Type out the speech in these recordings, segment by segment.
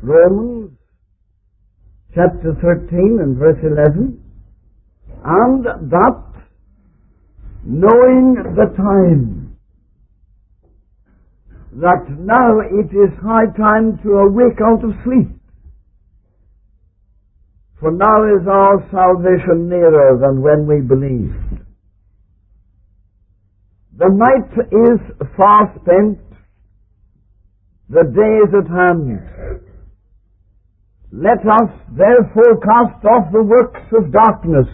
Romans chapter 13 and verse 11, and that knowing the time, that now it is high time to awake out of sleep, for now is our salvation nearer than when we believed. The night is far spent, the day is at hand. Let us therefore cast off the works of darkness.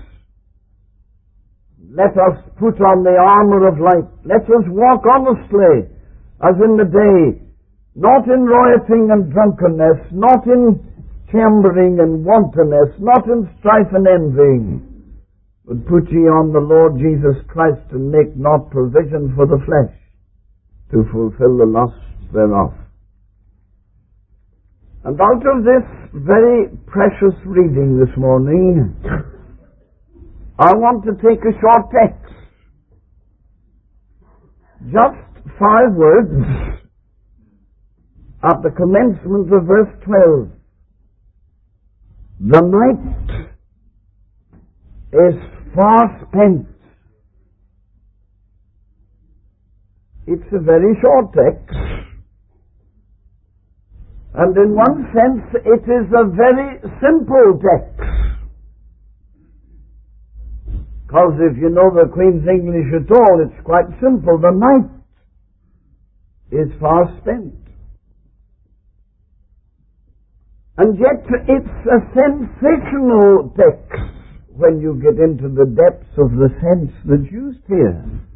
Let us put on the armor of light. Let us walk honestly as in the day, not in rioting and drunkenness, not in chambering and wantonness, not in strife and envying, but put ye on the Lord Jesus Christ, and make not provision for the flesh to fulfill the lusts thereof. And out of this very precious reading this morning, I want to take a short text. Just 5 words at the commencement of verse 12. The night is far spent. It's a very short text. And in one sense, it is a very simple text. Because if you know the Queen's English at all, it's quite simple. The night is far spent. And yet it's a sensational text when you get into the depths of the sense that's used here.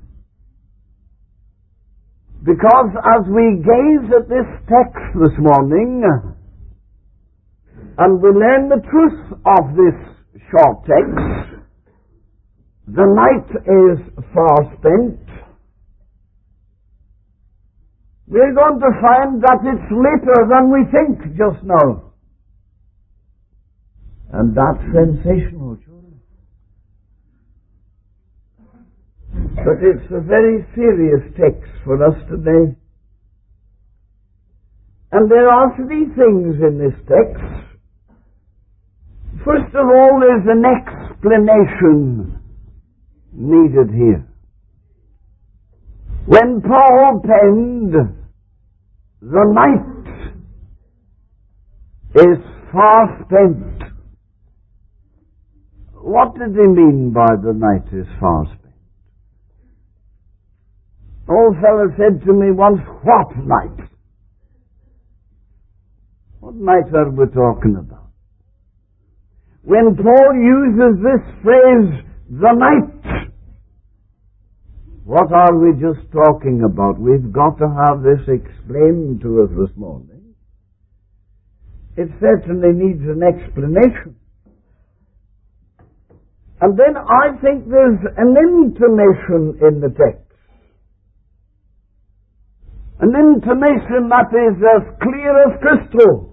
Because as we gaze at this text this morning, and we learn the truth of this short text, the night is far spent, we're going to find that it's later than we think just now. And that's sensational, children. But it's a very serious text for us today. And there are 3 things in this text. First of all, there's an explanation needed here. When Paul penned, the night is far spent, what did he mean by the night is far spent? Old fellow said to me once, what night? What night are we talking about? When Paul uses this phrase, the night, what are we just talking about? We've got to have this explained to us this morning. It certainly needs an explanation. And then I think there's an intimation in the text. An intimation that is as clear as crystal.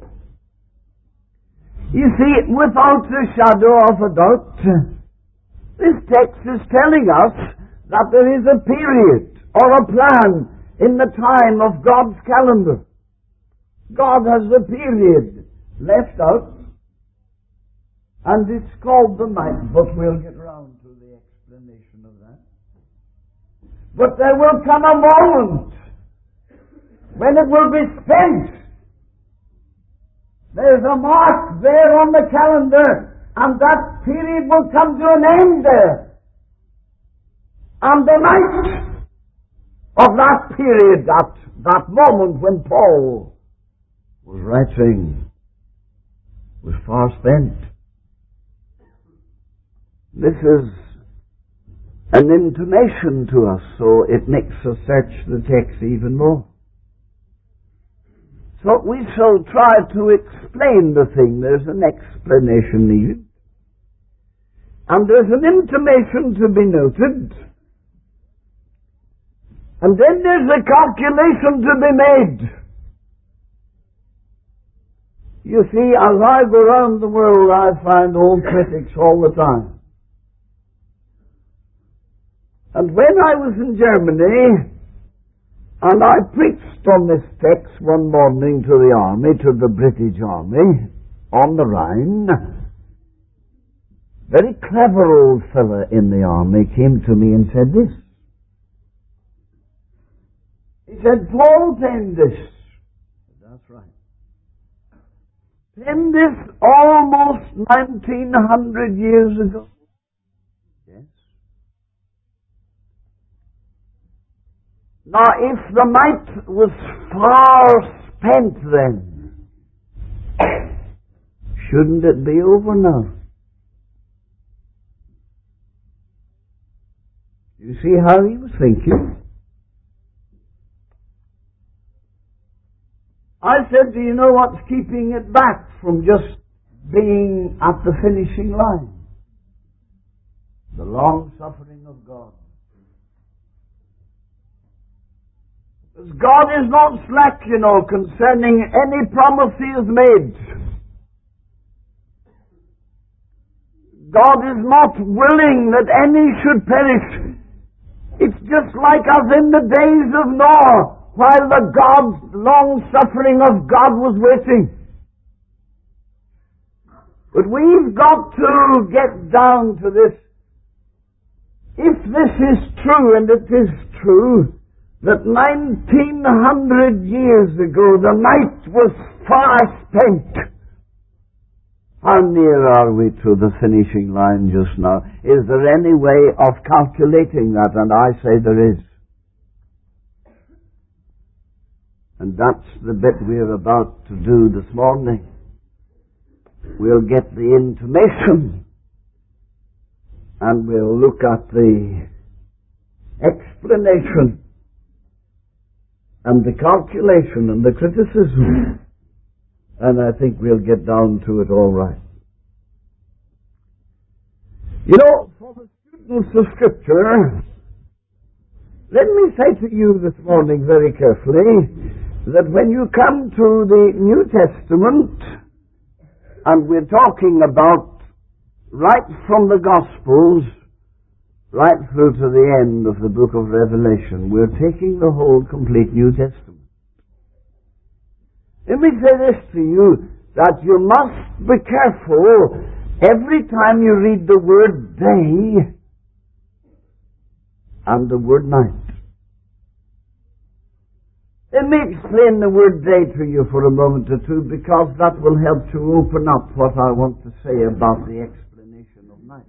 You see, without a shadow of a doubt, this text is telling us that there is a period or a plan in the time of God's calendar. God has a period left out, and it's called the night, but we'll get round to the explanation of that. But there will come a moment when it will be spent. There's a mark there on the calendar, and that period will come to an end there. And the night of that period, that moment when Paul was writing, was far spent. This is an intimation to us, so it makes us search the text even more. So we shall try to explain the thing. There's an explanation needed. And there's an intimation to be noted. And then there's a calculation to be made. You see, as I go around the world, I find old critics all the time. And when I was in Germany, and I preached preached on this text one morning to the army, to the British Army, on the Rhine. Very clever old fella in the army came to me and said this. He said, Paul penned this. That's right. Penned this almost 1900 years ago. Yes. Now, if the might was far spent then, shouldn't it be over now? You see how he was thinking? I said, do you know what's keeping it back from just being at the finishing line? The long suffering of God. Because God is not slack, concerning any promise He has made. God is not willing that any should perish. It's just like us in the days of Noah, while the long-suffering of God was waiting. But we've got to get down to this. If this is true, and it is true, that 1900 years ago the night was far spent, how near are we to the finishing line just now? Is there any way of calculating that? And I say there is. And that's the bit we're about to do this morning. We'll get the intimation and we'll look at the explanation and the calculation and the criticism. And I think we'll get down to it all right. For the students of Scripture, let me say to you this morning very carefully that when you come to the New Testament, and we're talking about right from the Gospels right through to the end of the book of Revelation, we're taking the whole complete New Testament. Let me say this to you, that you must be careful every time you read the word day and the word night. Let me explain the word day to you for a moment or two, because that will help to open up what I want to say about the explanation of night.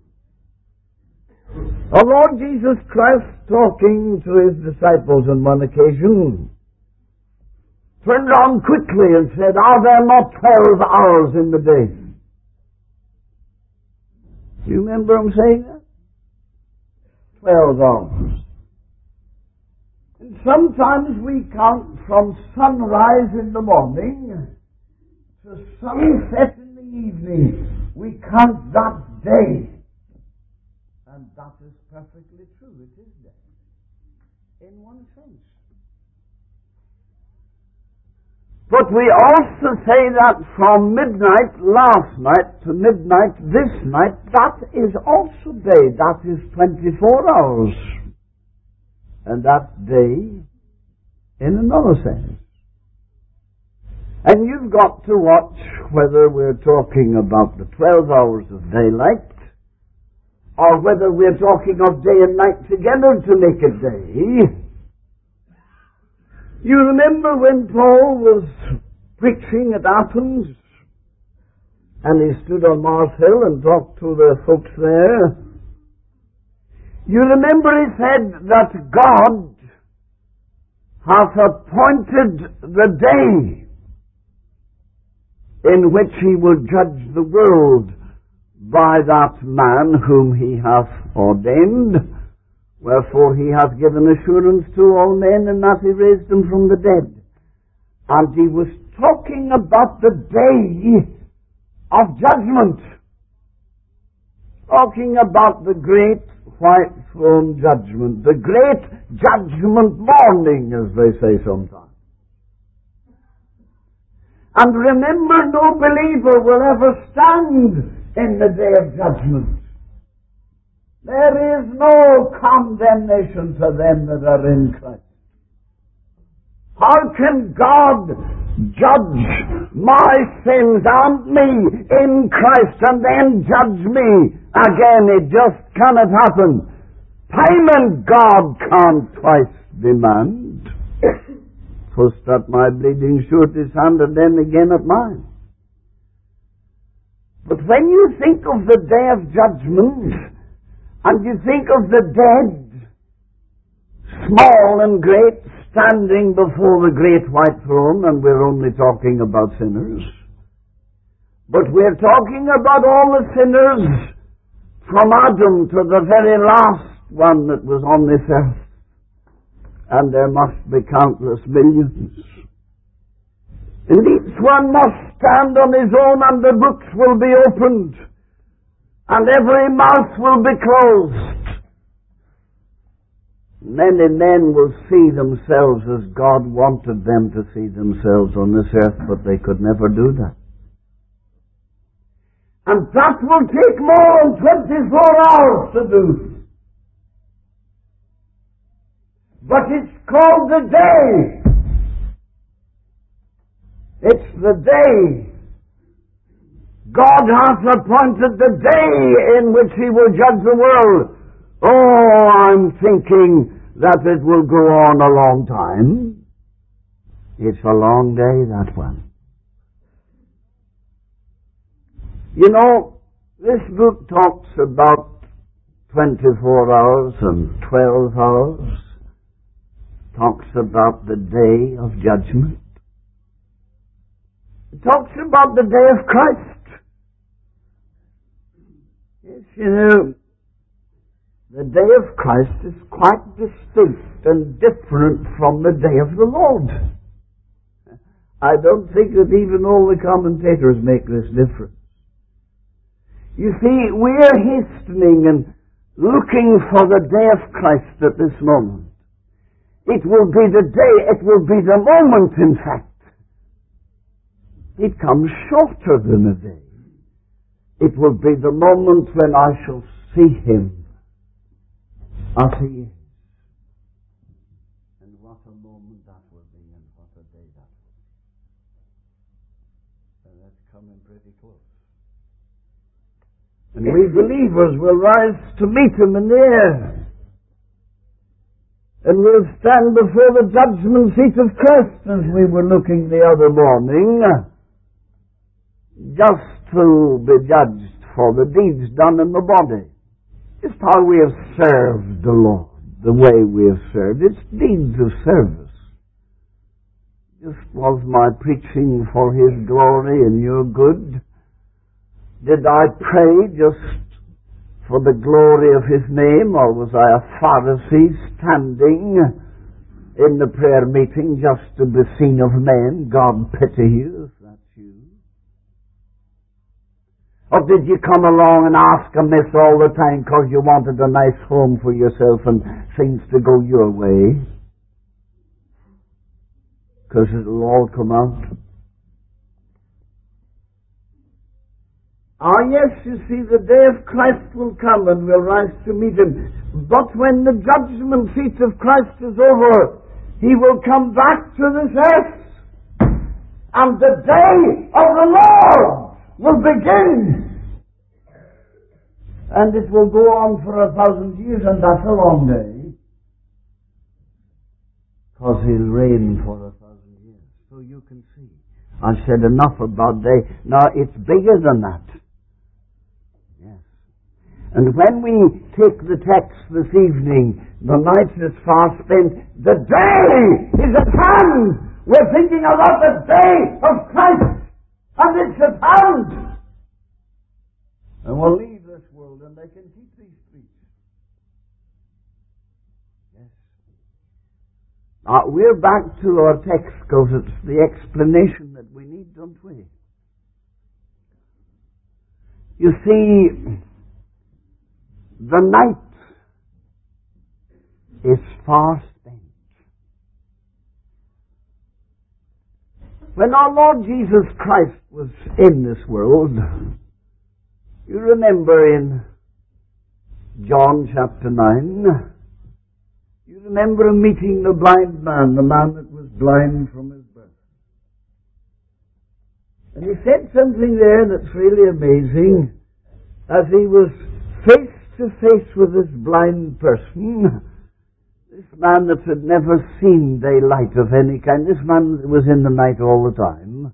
Our Lord Jesus Christ, talking to His disciples on one occasion, turned around quickly and said, are there not 12 hours in the day? Do you remember him saying that? 12 hours. And sometimes we count from sunrise in the morning to sunset in the evening. We count that day. And that is perfectly true. It is day. In one sense. But we also say that from midnight last night to midnight this night, that is also day. That is 24 hours. And that's day in another sense. And you've got to watch whether we're talking about the 12 hours of daylight or whether we're talking of day and night together to make it day. You remember when Paul was preaching at Athens and he stood on Mars Hill and talked to the folks there? You remember he said that God hath appointed the day in which He will judge the world by that man whom He hath ordained. Wherefore He hath given assurance to all men, and that He raised them from the dead. And He was talking about the day of judgment. Talking about the great white throne judgment. The great judgment morning, as they say sometimes. And remember, no believer will ever stand in the day of judgment. There is no condemnation to them that are in Christ. How can God judge my sins and me in Christ and then judge me again? It just cannot happen. Payment God can't twice demand. First at my bleeding surety's hand and then again at mine. But when you think of the day of judgment, and you think of the dead, small and great, standing before the great white throne, and we're only talking about sinners, but we're talking about all the sinners from Adam to the very last one that was on this earth, and there must be countless millions. And each one must stand on his own, and the books will be opened, and every mouth will be closed. Many men will see themselves as God wanted them to see themselves on this earth, but they could never do that. And that will take more than 24 hours to do. But it's called the day. It's the day. God has appointed the day in which He will judge the world. Oh, I'm thinking that it will go on a long time. It's a long day, that one. You know, this book talks about 24 hours and 12 hours. Talks about the day of judgment. It talks about the day of Christ. Yes, you know, the day of Christ is quite distinct and different from the day of the Lord. I don't think that even all the commentators make this difference. You see, we're hastening and looking for the day of Christ at this moment. It will be the day, it will be the moment, in fact. It comes shorter than a day. It will be the moment when I shall see Him as He is. And what a moment that will be, and what a day that will be. And that's coming pretty close. And we believers will rise to meet Him in the air. And we'll stand before the judgment seat of Christ, as we were looking the other morning, just to be judged for the deeds done in the body. Just how we have served the Lord, the way we have served. It's deeds of service. Just was my preaching for His glory and your good? Did I pray just for the glory of His name, or was I a Pharisee standing in the prayer meeting just to be seen of men? God pity you, if that's you. Or did you come along and ask amiss all the time because you wanted a nice home for yourself and things to go your way? Because it'll all come out. Ah, yes, you see, the day of Christ will come and we'll rise to meet Him. But when the judgment seat of Christ is over, He will come back to this earth. And the day of the Lord will begin. And it will go on for 1,000 years, and that's a long day. Because He'll reign for 1,000 years. So you can see. I said enough about day. Now, it's bigger than that. And when we take the text this evening, the night is far spent, the day is at hand. We're thinking about the day of Christ, and it's at hand. And we'll leave this world, and they can keep these streets. Yes. Now, we're back to our text, because it's the explanation that we need, don't we? You see, the night is far spent. When our Lord Jesus Christ was in this world, you remember in John chapter 9, you remember him meeting the blind man, the man that was was blind from his birth. And he said something there that's really amazing. As he was face to face with this blind person, this man that had never seen daylight of any kind, this man was in the night all the time.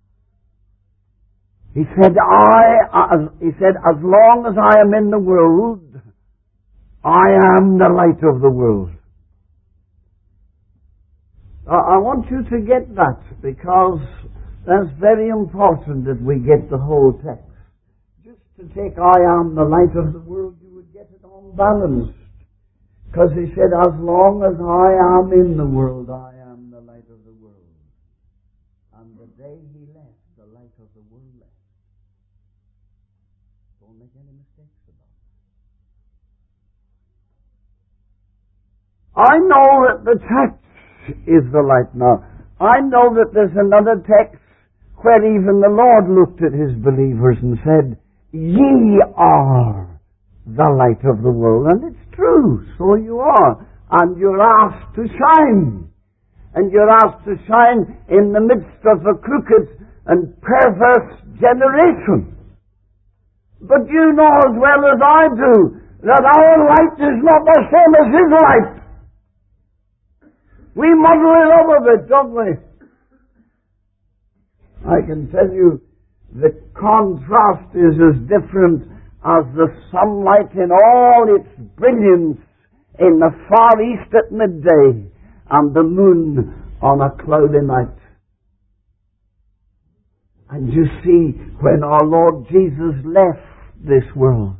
He said, as long as I am in the world, I am the light of the world. I want you to get that, because that's very important that we get the whole text. Just to take I am the light of the world, you would get it unbalanced. Because he said, as long as I am in the world, I am the light of the world. And the day he left, the light of the world left. Don't make any mistakes about it. I know that the text is the light now. I know that there's another text where even the Lord looked at his believers and said, ye are the light of the world. And it's true, so you are. And you're asked to shine. And you're asked to shine in the midst of a crooked and perverse generation. But you know as well as I do that our light is not the same as his light. We muddle it up a bit, don't we? I can tell you the contrast is as different as the sunlight in all its brilliance in the far east at midday and the moon on a cloudy night. And you see, when our Lord Jesus left this world,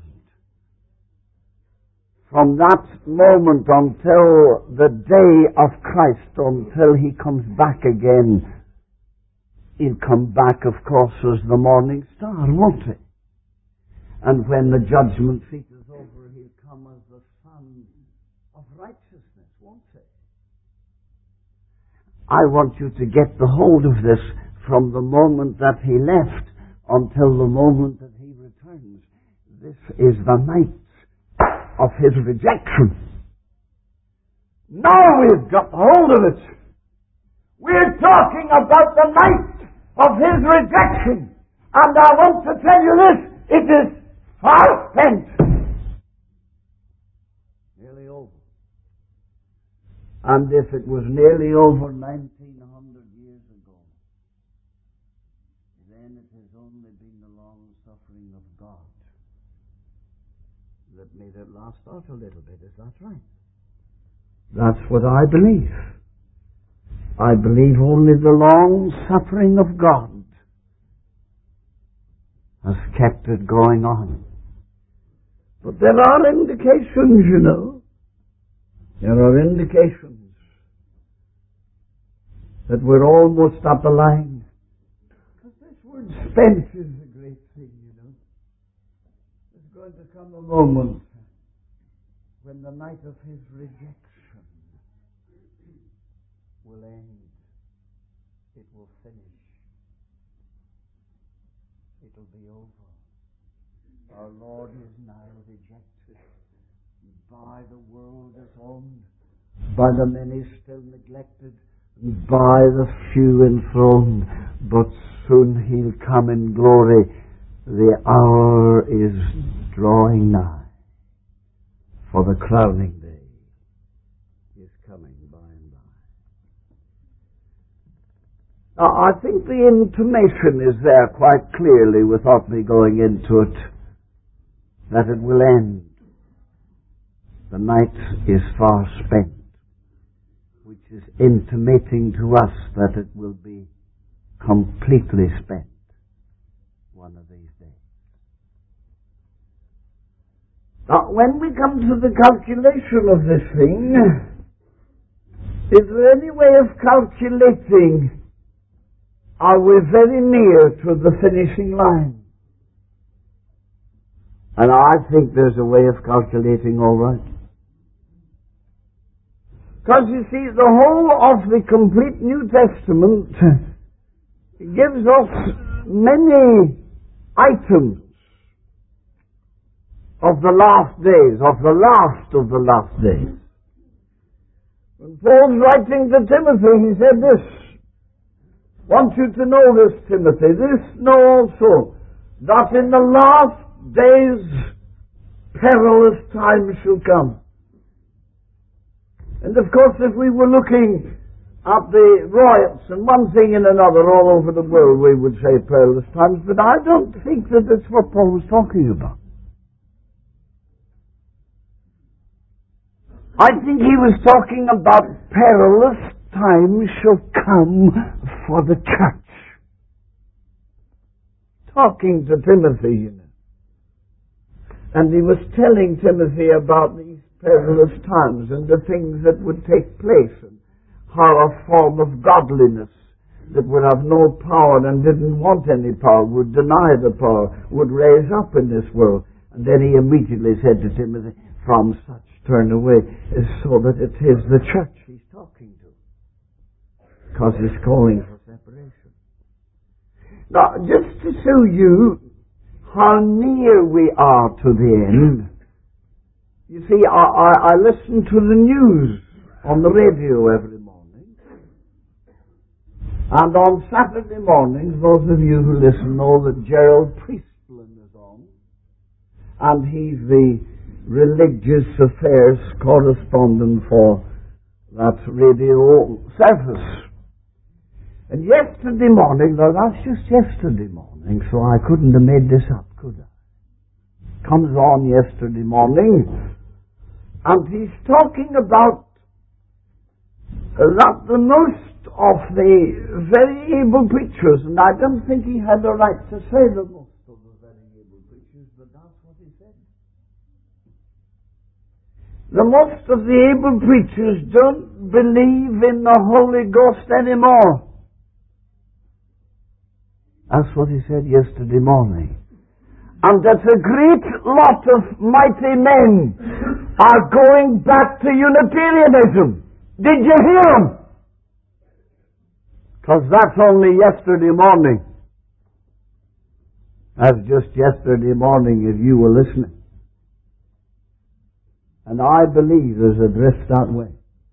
from that moment until the day of Christ, until he comes back again, he'll come back, of course, as the morning star, won't he? And when the judgment seat is over, he'll come as the Son of righteousness, won't he? I want you to get the hold of this from the moment that he left until the moment that he returns. This is the night of his rejection. Now we've got hold of it. We're talking about the night of his rejection. And I want to tell you this, it is far spent. Nearly over. And if it was nearly over 1900 years ago, then it has only been the long suffering of God that made it last out a little bit. Is that right? That's what I believe. I believe only the long suffering of God has kept it going on. But there are indications, you know. There are indications that we're almost at the line. Because this word spent is a great thing, you know. There's going to come a moment when the night of his rejection will end. It will finish. It'll be over. Our Lord is now rejected by the world as owned, by the many still neglected, and by the few enthroned. But soon he'll come in glory. The hour is drawing nigh, for the crowning day is coming by and by. Now, I think the intimation is there quite clearly without me going into it, that it will end. The night is far spent, which is intimating to us that it will be completely spent one of these days. Now, when we come to the calculation of this thing, is there any way of calculating? Are we very near to the finishing line? And I think there's a way of calculating all right. Because you see, the whole of the complete New Testament gives us many items of the last days, of the last days. When Paul's writing to Timothy, he said this, want you to know this, Timothy, this know also, that in the last days perilous times shall come. And of course, if we were looking at the riots and one thing and another all over the world, we would say perilous times, but I don't think that that's what Paul was talking about. I think he was talking about perilous times shall come for the church. Talking to Timothy, you know. And he was telling Timothy about these perilous times and the things that would take place, and how a form of godliness that would have no power and didn't want any power, would deny the power, would raise up in this world. And then he immediately said to Timothy, from such turn away, so that it is the church he's talking to, because he's calling for separation. Now, just to show you how near we are to the end, you see, I listen to the news on the radio every morning, and on Saturday mornings, those of you who listen know that Gerald Priestlin is on, and he's the religious affairs correspondent for that radio service. And yesterday morning, now that's just yesterday morning, so I couldn't have made this up, could I? Comes on yesterday morning, and he's talking about that the most of the very able preachers, and I don't think he had the right to say the most of the very able preachers, but that's what he said. The most of the able preachers don't believe in the Holy Ghost anymore. That's what he said yesterday morning. And that a great lot of mighty men are going back to Unitarianism. Did you hear him? Because that's only yesterday morning. That's just yesterday morning if you were listening. And I believe there's a drift that way.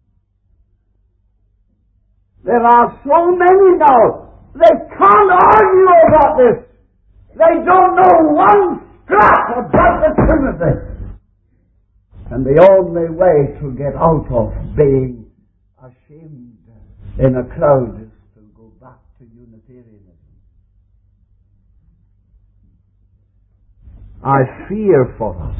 There are so many now, they can't argue about this. They don't know one scrap about the Trinity. And the only way to get out of being ashamed in a crowd is to go back to Unitarianism. I fear for us.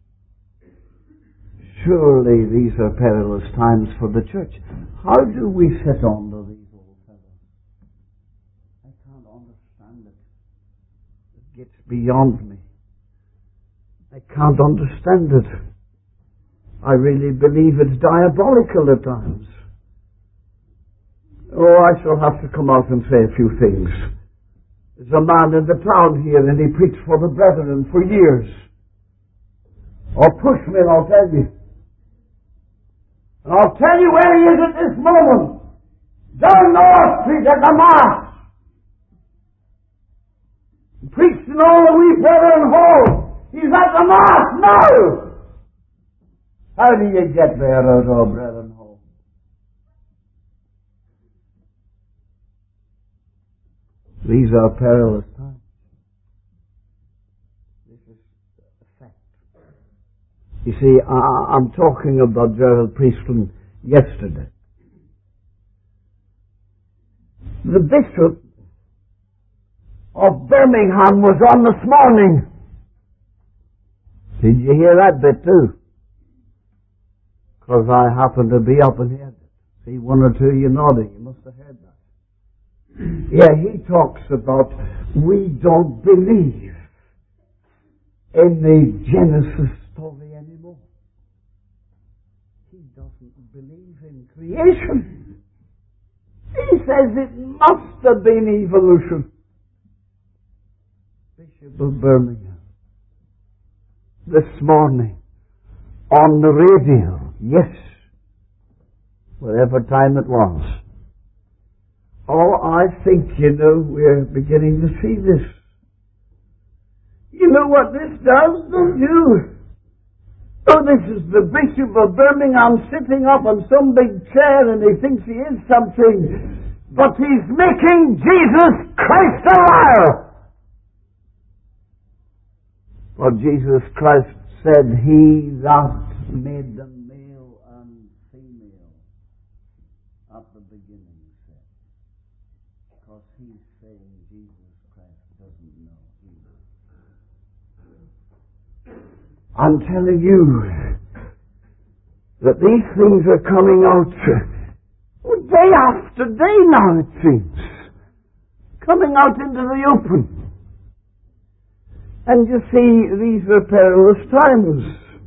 Surely these are perilous times for the church. How do we sit under these old fellows? I can't understand it. It gets beyond me. I can't understand it. I really believe it's diabolical at times. Oh, I shall have to come out and say a few things. There's a man in the town here, and he preached for the brethren for years. Oh, push me and I'll tell you. And I'll tell you where he is at this moment. Down North Street at the Mass. He preached in all the wee brethren hall. He's at the Mass now. How do you get there out of brethren hall? These are perilous times. This is a fact. You see, I'm talking about Gerald Priestlin yesterday. The Bishop of Birmingham was on this morning. Did you hear that bit too? Because I happened to be up and heard it. See, one or two of you nodding. You must have heard that. Yeah, he talks about we don't believe in the Genesis story anymore. He doesn't believe in creation. He says it must have been evolution. Bishop of Birmingham, this morning, on the radio, yes, whatever time it was. Oh, I think, we're beginning to see this. You know what this does, don't you? Oh, this is the Bishop of Birmingham sitting up on some big chair and he thinks he is something. But he's making Jesus Christ a liar. For Jesus Christ said, He that made them male and female at the beginning said. Because he's saying Jesus Christ doesn't know either. I'm telling you that these things are coming out day after day now, it seems. Coming out into the open. And you see, these are perilous times.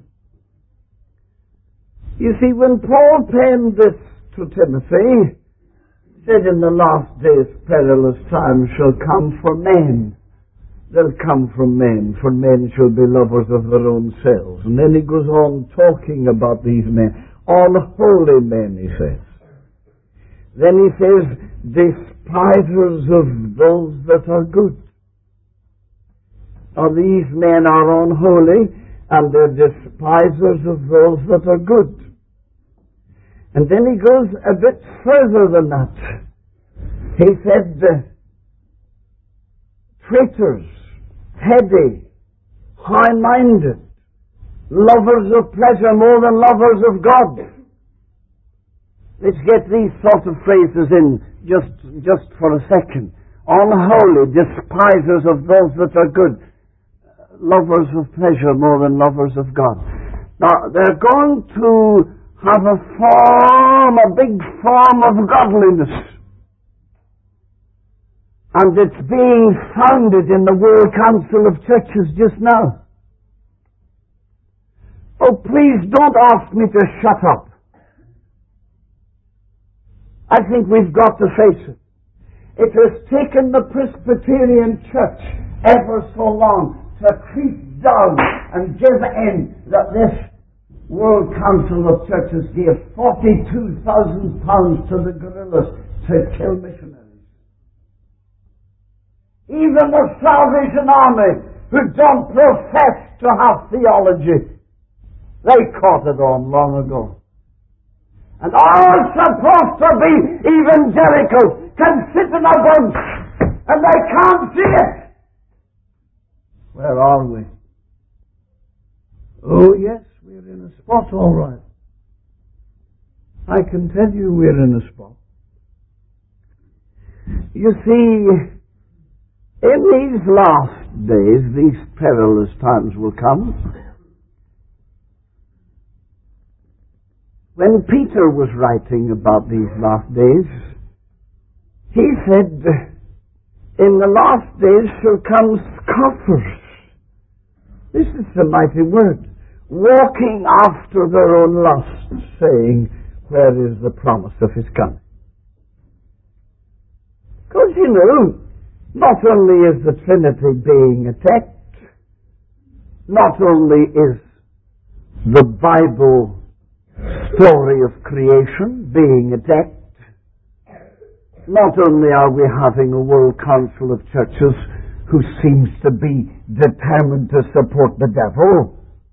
You see, when Paul penned this to Timothy, he said, in the last days perilous times shall come for men. They'll come from men, for men shall be lovers of their own selves. And then he goes on talking about these men. Unholy men, he says. Then he says, despisers of those that are good. Now these men are unholy, and they're despisers of those that are good. And then he goes a bit further than that. He said, traitors, heady, high-minded, lovers of pleasure more than lovers of God. Let's get these sort of phrases in just for a second. Unholy, despisers of those that are good, lovers of pleasure more than lovers of God. Now, they're going to have a big form of godliness. And it's being founded in the World Council of Churches just now. Oh, please don't ask me to shut up. I think we've got to face it. It has taken the Presbyterian Church ever so long to creep down and give in that this World Council of Churches gave £42,000 to the guerrillas to kill missionaries. Even the Salvation Army, who don't profess to have theology, they caught it on long ago. And all supposed to be evangelicals can sit in a bunch and they can't see it. Where are we? Oh yes, we're in a spot all right. I can tell you we're in a spot. You see, in these last days, these perilous times will come. When Peter was writing about these last days, he said, in the last days shall come scoffers. This is the mighty word. Walking after their own lusts, saying, where is the promise of his coming? Because, you know, not only is the Trinity being attacked, not only is the Bible story of creation being attacked, not only are we having a World Council of Churches who seems to be determined to support the devil,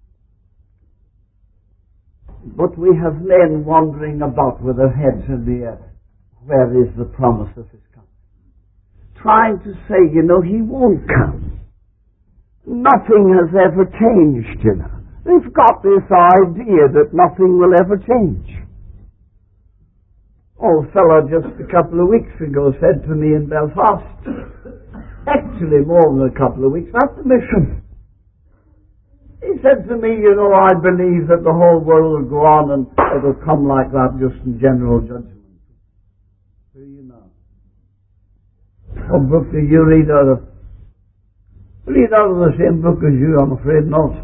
but we have men wandering about with their heads in the air. Where is the promise of his coming? Trying to say, you know, he won't come. Nothing has ever changed, you know. They've got this idea that nothing will ever change. Oh, a fellow just a couple of weeks ago said to me in Belfast, actually more than a couple of weeks, at the mission, he said to me, you know, I believe that the whole world will go on and it'll come like that just in general judgment. Who you know? What book do you read out of? Read out of the same book as you, I'm afraid not.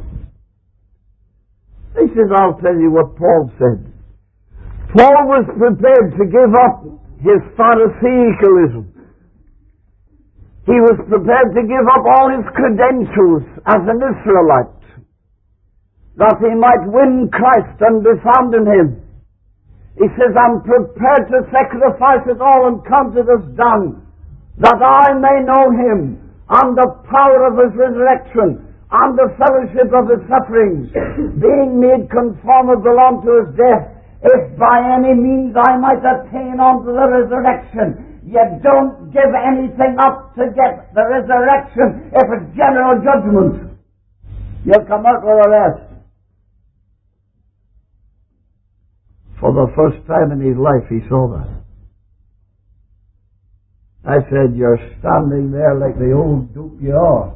He says, I'll tell you what Paul said. Paul was prepared to give up his Pharisaicalism. He was prepared to give up all his credentials as an Israelite, that he might win Christ and be found in him. He says, I'm prepared to sacrifice it all and count it as done, that I may know him and the power of his resurrection and the fellowship of his sufferings, being made conformable unto his death, if by any means I might attain unto the resurrection. You don't give anything up to get the resurrection if it's general judgment. You'll come out with the rest. For the first time in his life he saw that. I said, you're standing there like the old duke you are.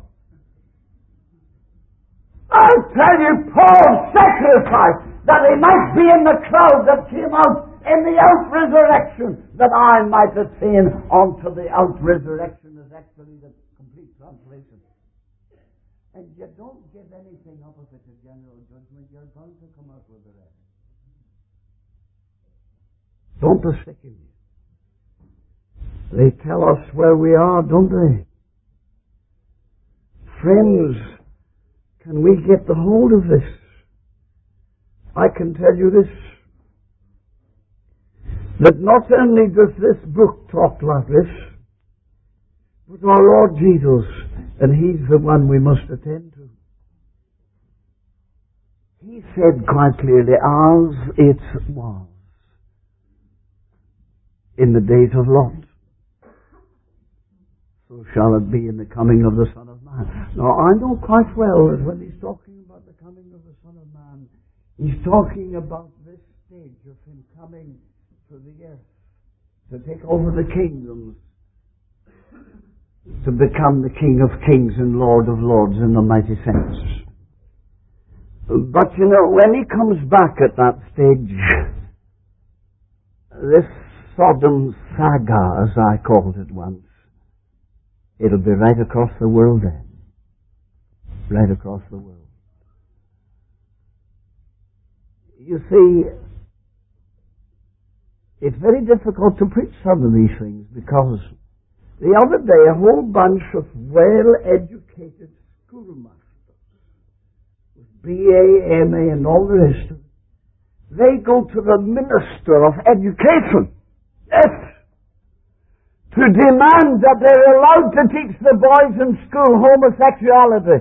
I tell you, Paul sacrificed that he might be in the crowd that came out in the out-resurrection, that I might attain unto the out-resurrection is actually the complete translation. And you don't give anything up if it's a general judgment, you're going to come out with the rest. Don't they sicken you? They tell us where we are, don't they? Friends, can we get the hold of this? I can tell you this, that not only does this book talk like this, but our Lord Jesus, and He's the one we must attend to. He said quite clearly, as it was in the days of Lot, so shall it be in the coming of the Son of Man. Now, I know quite well that when he's talking about the coming of the Son of Man, he's talking about this stage of him coming to the earth to take over the kingdoms, to become the King of Kings and Lord of Lords in the mighty sense. But you know, when he comes back at that stage, this Sodom saga, as I called it once, it'll be right across the world then. Right across the world. You see, it's very difficult to preach some of these things because the other day a whole bunch of well-educated schoolmasters with BA, MA and all the rest of it, they go to the Minister of Education. Yes. To demand that they're allowed to teach the boys in school homosexuality.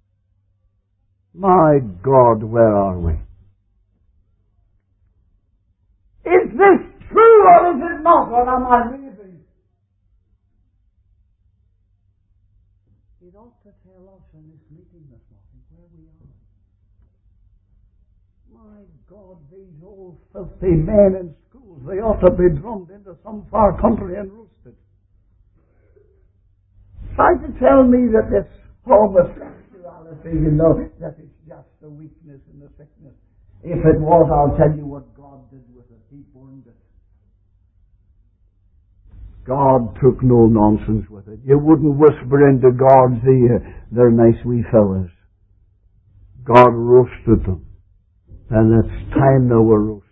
My God, where are we? Is this true or is it not? Or am I reading? It ought to tell us in this meeting this morning where we are. My God, these old filthy men in schools, they ought to be drummed into some far country and roasted. Trying to tell me that this homosexuality, you know, that it's just a weakness and a sickness. If it was, I'll tell you what God did with it. He burned it. God took no nonsense with it. You wouldn't whisper into God's ear, they're nice wee fellas. God roasted them. And it's time they were roasted.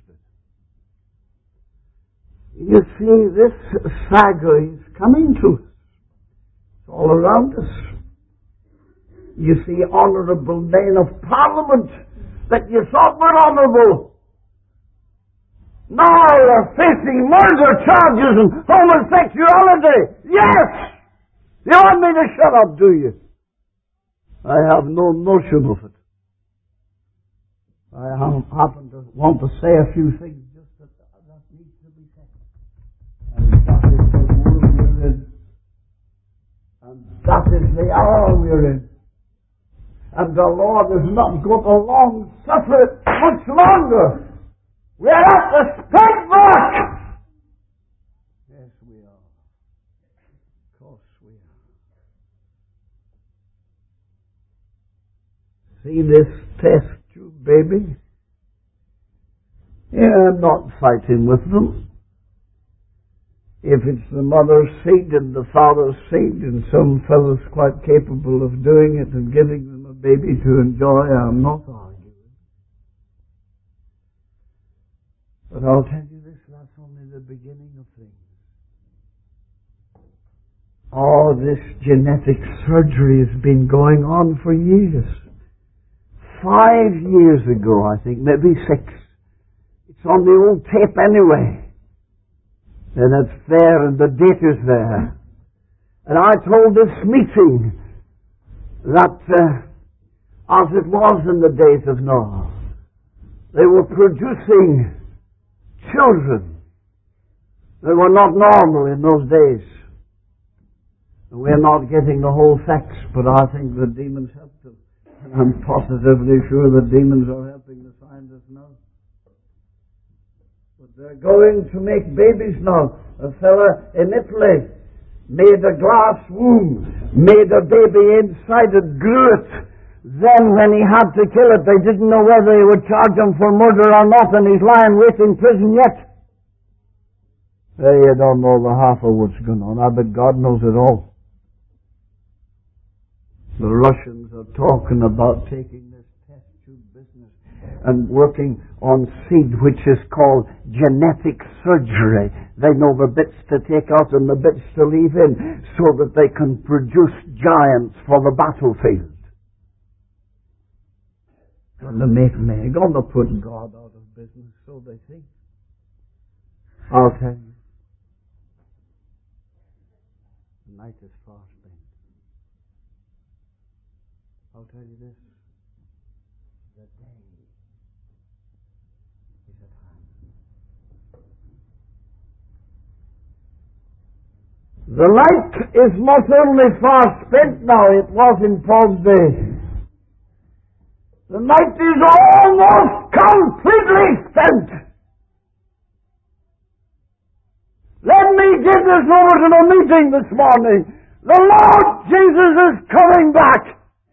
You see, this saga is coming to us. It's all around us. You see honourable men of Parliament that you thought were honourable. Now they're facing murder charges and homosexuality. Yes! You want me to shut up, do you? I have no notion of it. I happen to want to say a few things just that needs to be said. And that is the world we're in. And that is the hour we're in. And the Lord is not going to long suffer it much longer. We're at the spike mark. Yes, we are. Of course we are. See this test tube baby? Yeah, I'm not fighting with them. If it's the mother's seed and the father's seed, and some fellow's quite capable of doing it and giving them a baby to enjoy, I'm not arguing. But I'll tell you this, that's only the beginning of things. All this genetic surgery has been going on for years. 5 years ago, I think, maybe 6. It's on the old tape anyway. And it's there, and the date is there. And I told this meeting that as it was in the days of Noah. They were producing children. They were not normal in those days. We're not getting the whole facts, but I think the demons helped them. And I'm positively sure the demons are helping the scientists now. But they're going to make babies now. A fella in Italy made a glass womb, made a baby inside it, grew it. Then when he had to kill it, they didn't know whether they would charge him for murder or not, and he's lying waiting in prison yet. You don't know the half of what's going on. I bet God knows it all. The Russians are talking about taking this test tube business and working on seed which is called genetic surgery. They know the bits to take out and the bits to leave in so that they can produce giants for the battlefield. Going to make me, going to put God out of business, so they think. I'll tell you. The night is far spent. I'll tell you this. The day is at hand. The night is not only far spent now, it was in Paul's day. The night is almost completely spent. Let me give this over to the meeting this morning. The Lord Jesus is coming back.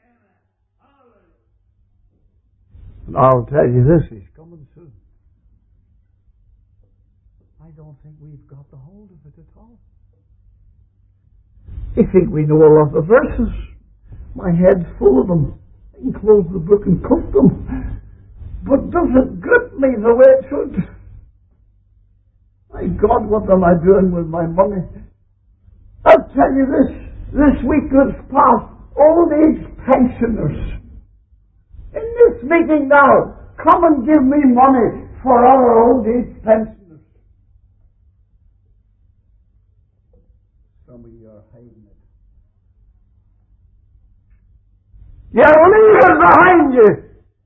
And I'll tell you this, He's coming soon. I don't think we've got the hold of it at all. I think we know a lot of verses. My head's full of them. I can close the book and cook them. But does it grip me the way it should? My God, what am I doing with my money? I'll tell you this week that's past, old age pensioners. In this meeting now, come and give me money for our old age pensioners. Some of you are hiding it. You leave it behind you.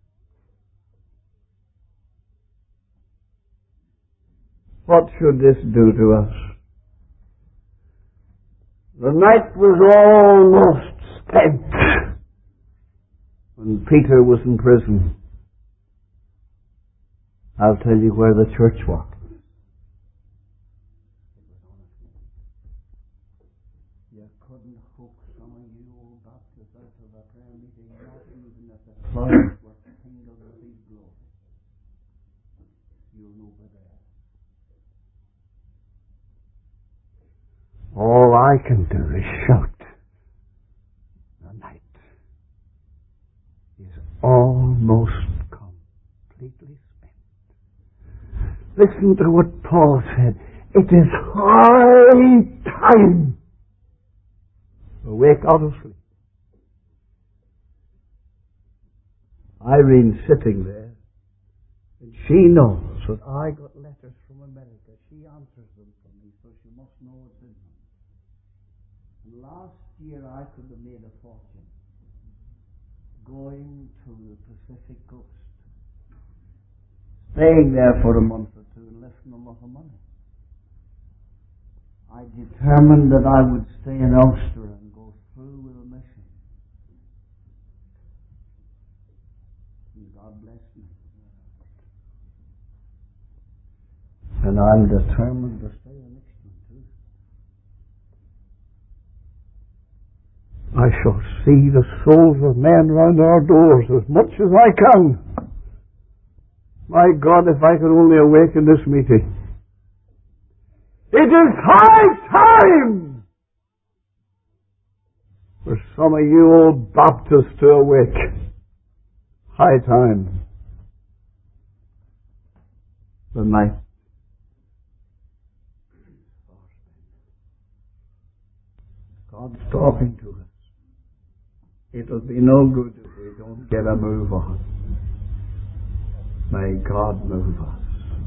What should this do to us? The night was almost spent when Peter was in prison. I'll tell you where the church was. You couldn't hook some of you old Baptists out of a prayer meeting, not even if the clouds were tingled with His glory. You'll know better. All I can do is shout. The night is almost completely spent. Listen to what Paul said. It is high time. Awake out of sleep. Irene's sitting there, and she knows that I got letters from America. She answers them for me, so she must know what's in them. Last year I could have made a fortune going to the Pacific coast, staying there for a month or two and lifting a lot of money. I determined that I would stay in Ulster and go through with a mission. And God bless me. And I'm determined to stay the next one too. I shall see the souls of men round our doors as much as I can. My God, if I could only awaken this meeting. It is high time for some of you old Baptists to awake. High time. The night. God's talking to us. It'll be no good if we don't get a move on. May God move us.